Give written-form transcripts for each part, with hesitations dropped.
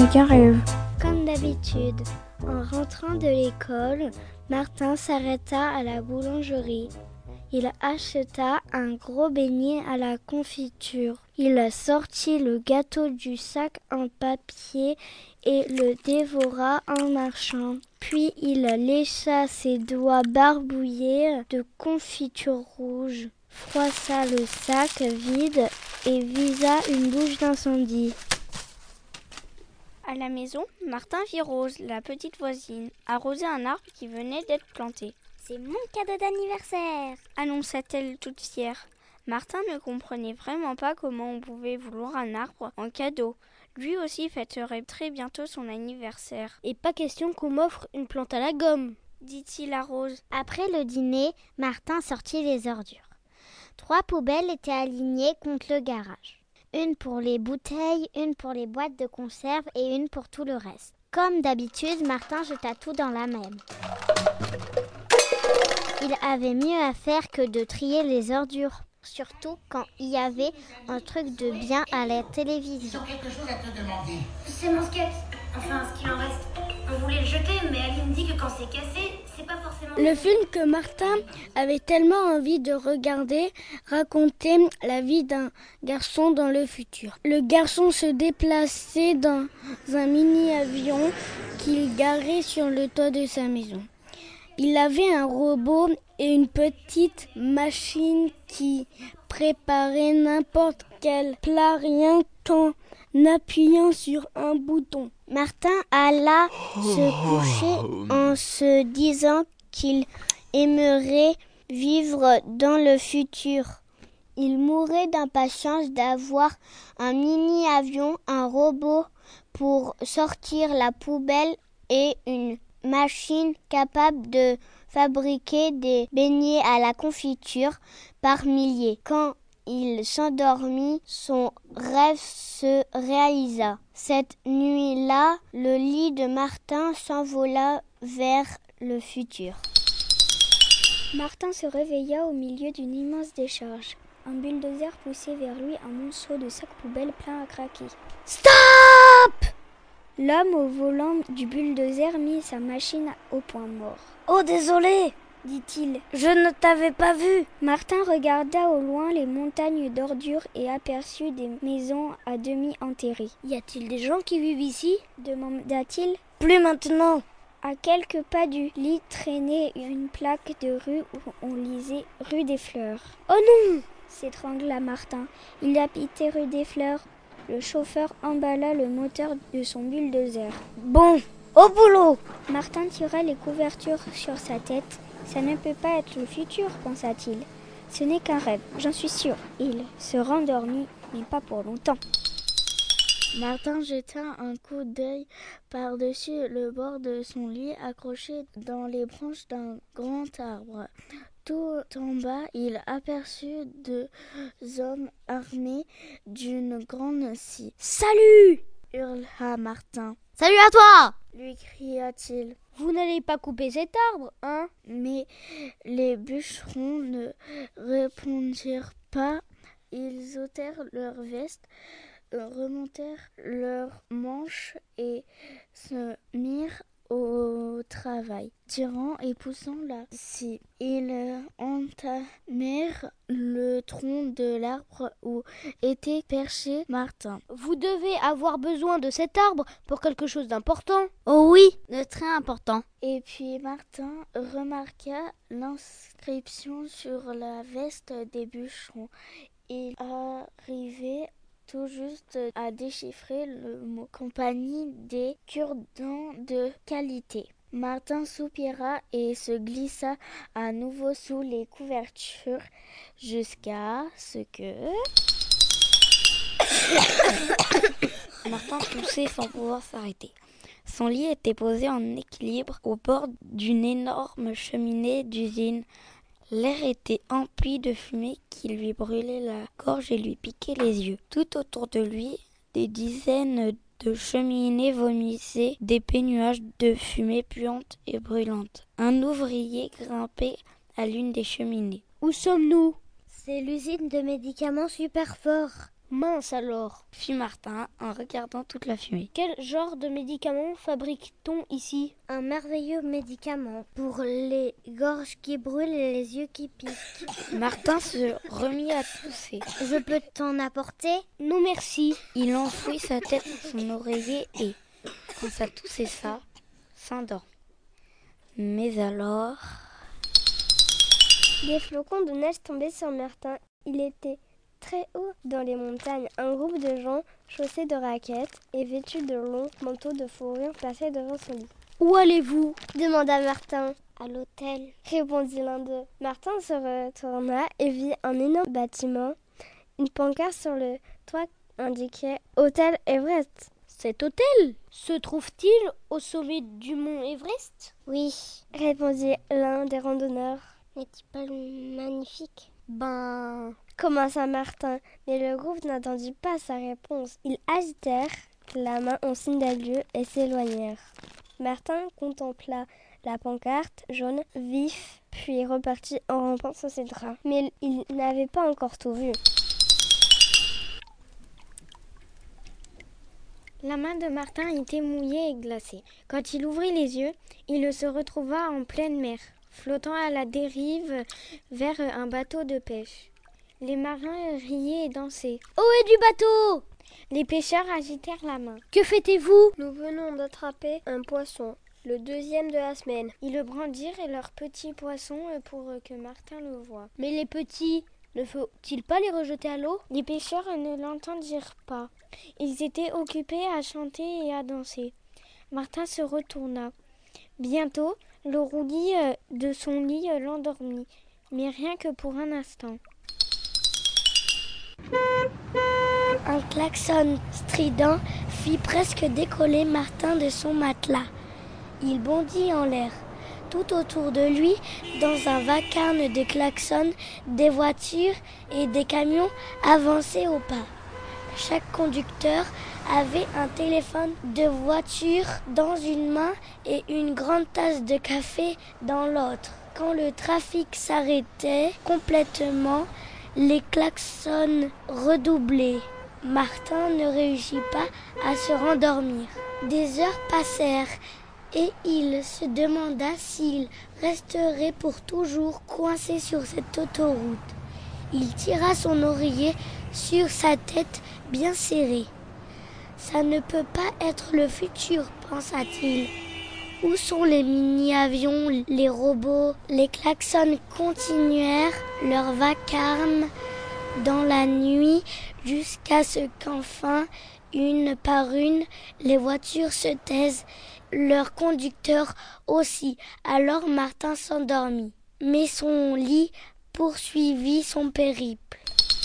qu'un rêve. Comme d'habitude, en rentrant de l'école, Martin s'arrêta à la boulangerie. Il acheta un gros beignet à la confiture. Il sortit le gâteau du sac en papier et le dévora en marchant. Puis il lécha ses doigts barbouillés de confiture rouge, froissa le sac vide et visa une bouche d'incendie. À la maison, Martin vit Rose, la petite voisine, arroser un arbre qui venait d'être planté. « C'est mon cadeau d'anniversaire !» annonça-t-elle toute fière. Martin ne comprenait vraiment pas comment on pouvait vouloir un arbre en cadeau. Lui aussi fêterait très bientôt son anniversaire. « Et pas question qu'on m'offre une plante à la gomme !» dit-il à Rose. Après le dîner, Martin sortit les ordures. 3 poubelles étaient alignées contre le garage. Une pour les bouteilles, une pour les boîtes de conserve et une pour tout le reste. Comme d'habitude, Martin jeta tout dans la même. Il avait mieux à faire que de trier les ordures, surtout quand il y avait un truc de bien à la télévision. J'ai quelque chose à te demander. C'est mon skate, enfin ce qu'il en reste. On voulait le jeter, mais Aline dit que quand c'est cassé, c'est pas forcément... Le film que Martin avait tellement envie de regarder racontait la vie d'un garçon dans le futur. Le garçon se déplaçait dans un mini-avion qu'il garait sur le toit de sa maison. Il avait un robot et une petite machine qui préparait n'importe quel plat rien qu'en appuyant sur un bouton. Martin alla se coucher en se disant qu'il aimerait vivre dans le futur. Il mourait d'impatience d'avoir un mini-avion, un robot pour sortir la poubelle et une machine capable de fabriquer des beignets à la confiture par milliers. Quand il s'endormit, son rêve se réalisa. Cette nuit-là, le lit de Martin s'envola vers le futur. Martin se réveilla au milieu d'une immense décharge. Un bulldozer poussait vers lui un monceau de sacs poubelles pleins à craquer. « Stop !» L'homme au volant du bulldozer mit sa machine au point mort. « Oh, désolé !» dit-il. « Je ne t'avais pas vu !» Martin regarda au loin les montagnes d'ordures et aperçut des maisons à demi enterrées. « Y a-t-il des gens qui vivent ici ?» demanda-t-il. « Plus maintenant !» À quelques pas du lit traînait une plaque de rue où on lisait « Rue des Fleurs ». « Oh non !» s'étrangla Martin. Il habitait rue des Fleurs. Le chauffeur emballa le moteur de son bulldozer. « Bon, au boulot !» Martin tira les couvertures sur sa tête. « Ça ne peut pas être le futur, pensa-t-il. Ce n'est qu'un rêve, j'en suis sûr. » Il se rendormit, mais pas pour longtemps. Martin jeta un coup d'œil par-dessus le bord de son lit accroché dans les branches d'un grand arbre. Tout en bas, il aperçut 2 hommes armés d'une grande scie. « Salut !» hurla Martin. « Salut à toi !» lui cria-t-il. « Vous n'allez pas couper cet arbre, hein ?» Mais les bûcherons ne répondirent pas. Ils ôtèrent leurs vestes, remontèrent leurs manches et se mirent au travail, tirant et poussant la scie. Ils entamèrent le tronc de l'arbre où était perché Martin. « Vous devez avoir besoin de cet arbre pour quelque chose d'important ?»« Oh oui, de très important. » Et puis Martin remarqua l'inscription sur la veste des bûcherons. Il arrivait tout juste à déchiffrer le mot « compagnie des cure-dents de qualité ». Martin soupira et se glissa à nouveau sous les couvertures jusqu'à ce que... Martin toussait sans pouvoir s'arrêter. Son lit était posé en équilibre au bord d'une énorme cheminée d'usine. L'air était empli de fumée qui lui brûlait la gorge et lui piquait les yeux. Tout autour de lui, des dizaines de cheminées vomissaient d'épais nuages de fumée puante et brûlante. Un ouvrier grimpait à l'une des cheminées. « Où sommes-nous » ? « C'est l'usine de médicaments super forts. » Mince alors, fit Martin en regardant toute la fumée. Quel genre de médicament fabrique-t-on ici? Un merveilleux médicament pour les gorges qui brûlent et les yeux qui piquent. Martin se remit à tousser. Je peux t'en apporter? Non merci. Il enfouit sa tête dans son oreiller et, quand ça toux cessa, s'endormit. Mais alors... Des flocons de neige tombaient sur Martin. Il était très haut dans les montagnes. Un groupe de gens chaussés de raquettes et vêtus de longs manteaux de fourrure passaient devant son lit. « Où allez-vous » demanda Martin. « À l'hôtel » répondit l'un d'eux. Martin se retourna et vit un énorme bâtiment. Une pancarte sur le toit indiquait « Hôtel Everest ». Cet hôtel se trouve-t-il au sommet du mont Everest? Oui, répondit l'un des randonneurs. N'est-il pas magnifique? Ben... commença Martin, mais le groupe n'attendit pas sa réponse. Ils agitèrent la main en signe d'adieu et s'éloignèrent. Martin contempla la pancarte jaune vif, puis repartit en rampant sur ses draps. Mais il n'avait pas encore tout vu. La main de Martin était mouillée et glacée. Quand il ouvrit les yeux, il se retrouva en pleine mer, flottant à la dérive vers un bateau de pêche. Les marins riaient et dansaient. « Où est du bateau ?» Les pêcheurs agitèrent la main. « Que fêtez-vous » Nous venons d'attraper un poisson, le deuxième de la semaine. Ils le brandirent et leur petit poisson pour que Martin le voie. Mais les petits, ne faut-il pas les rejeter à l'eau? Les pêcheurs ne l'entendirent pas. Ils étaient occupés à chanter et à danser. Martin se retourna. Bientôt, le roulis de son lit l'endormit, mais rien que pour un instant. Un klaxon strident fit presque décoller Martin de son matelas. Il bondit en l'air. Tout autour de lui, dans un vacarme de klaxons, des voitures et des camions avançaient au pas. Chaque conducteur avait un téléphone de voiture dans une main et une grande tasse de café dans l'autre. Quand le trafic s'arrêtait complètement, les klaxons redoublaient. Martin ne réussit pas à se rendormir. Des heures passèrent et il se demanda s'il resterait pour toujours coincé sur cette autoroute. Il tira son oreiller sur sa tête bien serrée. Ça ne peut pas être le futur, pensa-t-il. Où sont les mini-avions, les robots? Les klaxons continuèrent leur vacarme dans la nuit jusqu'à ce qu'enfin, une par une, les voitures se taisent, leurs conducteurs aussi. Alors Martin s'endormit, mais son lit poursuivit son périple.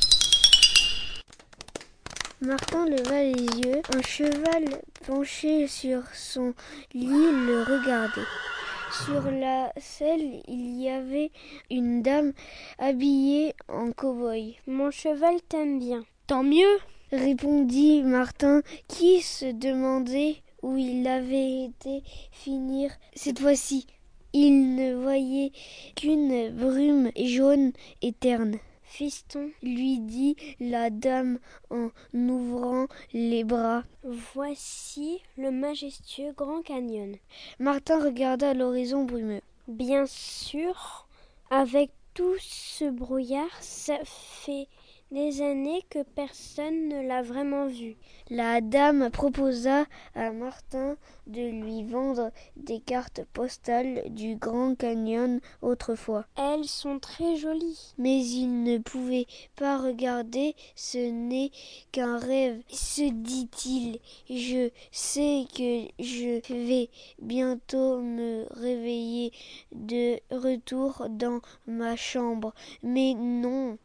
Martin leva les yeux. Un cheval penché sur son lit le regardait. Sur la selle, il y avait une dame habillée en cow-boy. « Mon cheval t'aime bien. »« Tant mieux !» répondit Martin, qui se demandait où il avait été finir cette fois-ci. Il ne voyait qu'une brume jaune et terne. « Fiston, lui dit la dame en ouvrant les bras. Voici le majestueux Grand Canyon. » Martin regarda l'horizon brumeux. Bien sûr, avec tout ce brouillard, ça fait des années que personne ne l'a vraiment vu. La dame proposa à Martin de lui vendre des cartes postales du Grand Canyon autrefois. Elles sont très jolies. Mais il ne pouvait pas regarder, ce n'est qu'un rêve, se dit-il. Je sais que je vais bientôt me réveiller de retour dans ma chambre. Mais non.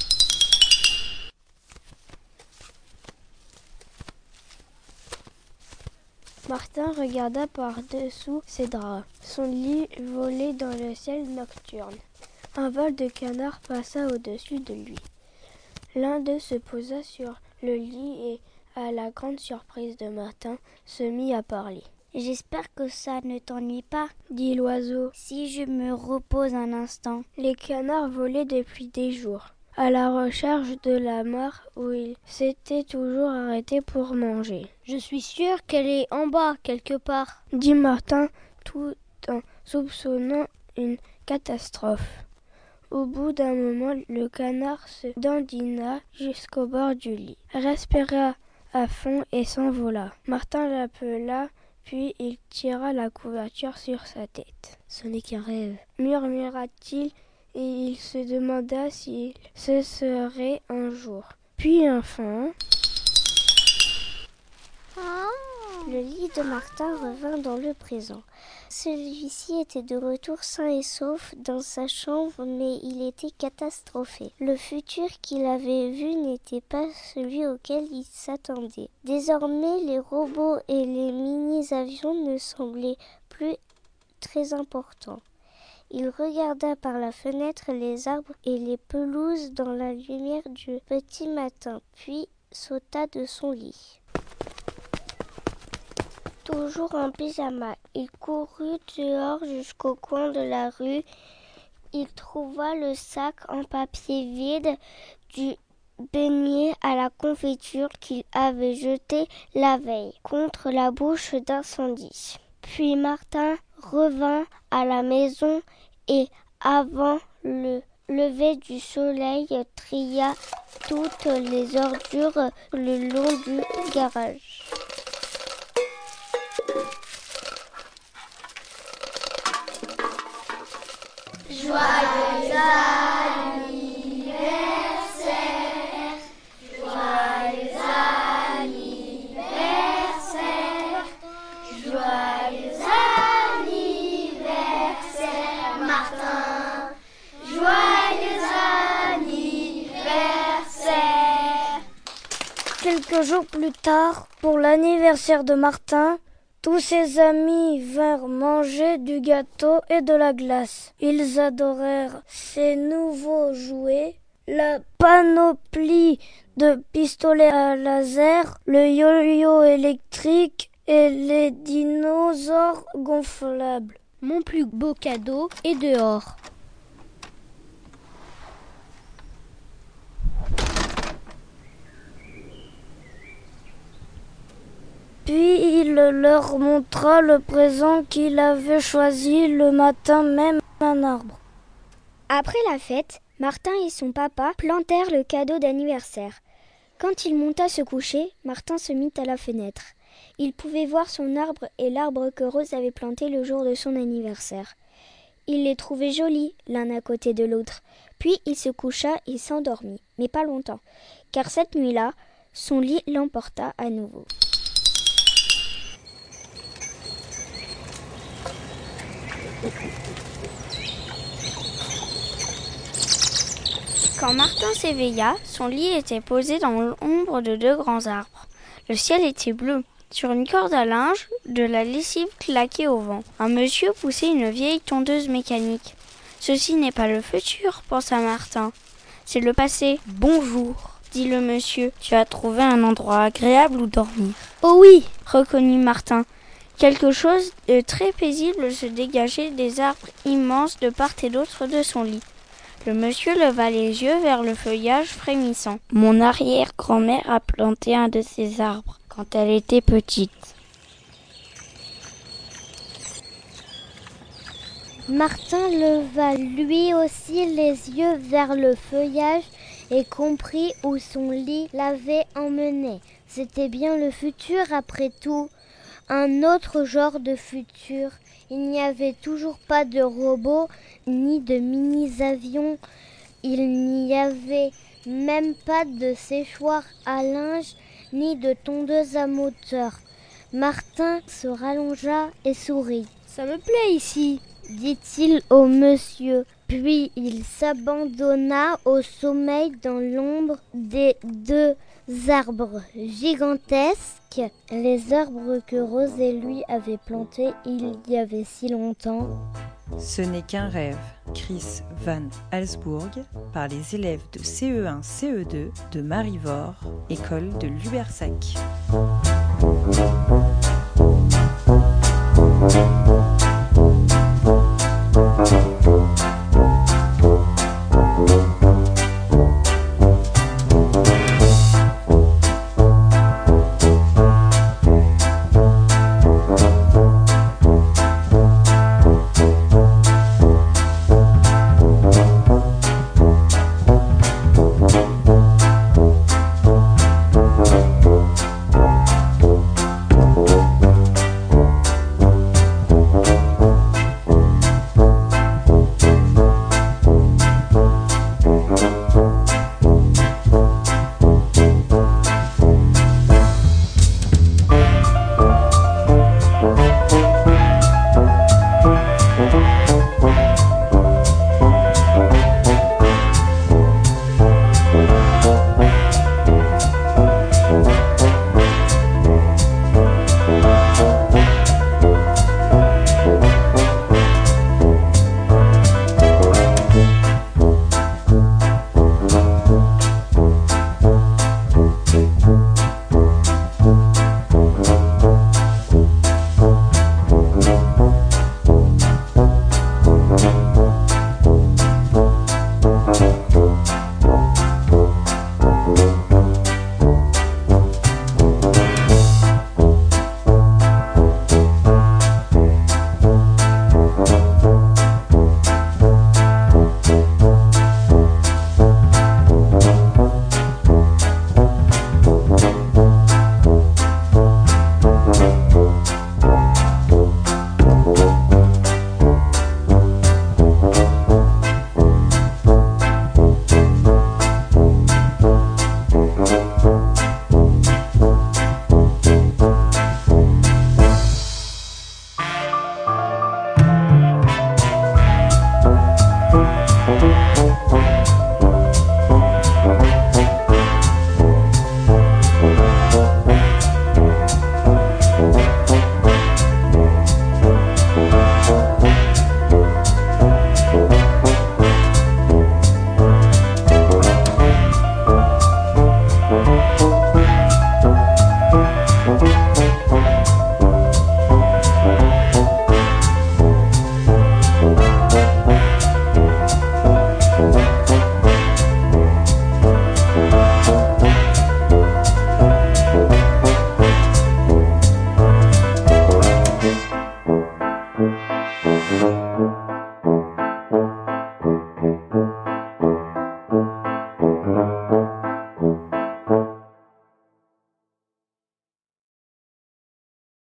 Martin regarda par-dessous ses draps. Son lit volait dans le ciel nocturne. Un vol de canards passa au-dessus de lui. L'un d'eux se posa sur le lit et, à la grande surprise de Martin, se mit à parler. « J'espère que ça ne t'ennuie pas, » dit l'oiseau, « si je me repose un instant. » Les canards volaient depuis des jours. à la recherche de la mare où il s'était toujours arrêté pour manger. « Je suis sûr qu'elle est en bas, quelque part, » dit Martin tout en soupçonnant une catastrophe. Au bout d'un moment, le canard se dandina jusqu'au bord du lit, respira à fond et s'envola. Martin l'appela, puis il tira la couverture sur sa tête. « Ce n'est qu'un rêve, » murmura-t-il, et il se demanda s'il se serait un jour. Puis enfin... Le lit de Martin revint dans le présent. Celui-ci était de retour sain et sauf dans sa chambre, mais il était catastrophé. Le futur qu'il avait vu n'était pas celui auquel il s'attendait. Désormais, les robots et les mini-avions ne semblaient plus très importants. Il regarda par la fenêtre les arbres et les pelouses dans la lumière du petit matin, puis sauta de son lit. Toujours en pyjama, il courut dehors jusqu'au coin de la rue. Il trouva le sac en papier vide du beignet à la confiture qu'il avait jeté la veille contre la bouche d'incendie. Puis Martin revint à la maison et, avant le lever du soleil, tria toutes les ordures le long du garage. Joyeux anniversaire, joyeux anniversaire, joyeux anniversaire Martin, joyeux anniversaire. Quelques jours plus tard, pour l'anniversaire de Martin, tous ses amis vinrent manger du gâteau et de la glace. Ils adorèrent ses nouveaux jouets, la panoplie de pistolets à laser, le yo-yo électrique et les dinosaures gonflables. Mon plus beau cadeau est dehors. Puis il leur montra le présent qu'il avait choisi le matin même, un arbre. Après la fête, Martin et son papa plantèrent le cadeau d'anniversaire. Quand il monta se coucher, Martin se mit à la fenêtre. Il pouvait voir son arbre et l'arbre que Rose avait planté le jour de son anniversaire. Il les trouvait jolis, l'un à côté de l'autre. Puis il se coucha et s'endormit, mais pas longtemps, car cette nuit-là, son lit l'emporta à nouveau. Quand Martin s'éveilla, son lit était posé dans l'ombre de 2 grands arbres. Le ciel était bleu. Sur une corde à linge, de la lessive claquait au vent. Un monsieur poussait une vieille tondeuse mécanique. « Ceci n'est pas le futur, pensa Martin. C'est le passé. Bonjour, dit le monsieur. Tu as trouvé un endroit agréable où dormir. Oh oui, reconnut Martin. Quelque chose de très paisible se dégageait des arbres immenses de part et d'autre de son lit. Le monsieur leva les yeux vers le feuillage frémissant. Mon arrière-grand-mère a planté un de ces arbres quand elle était petite. Martin leva lui aussi les yeux vers le feuillage et comprit où son lit l'avait emmené. C'était bien le futur après tout. Un autre genre de futur. Il n'y avait toujours pas de robots ni de mini-avions. Il n'y avait même pas de séchoir à linge ni de tondeuse à moteur. Martin se rallongea et sourit. « Ça me plaît ici », dit-il au monsieur. Puis il s'abandonna au sommeil dans l'ombre des 2 arbres gigantesques, les arbres que Rose et lui avaient plantés il y avait si longtemps. Ce n'est qu'un rêve. Chris Van Allsburg par les élèves de CE1-CE2 de Marivore, école de Lubersac.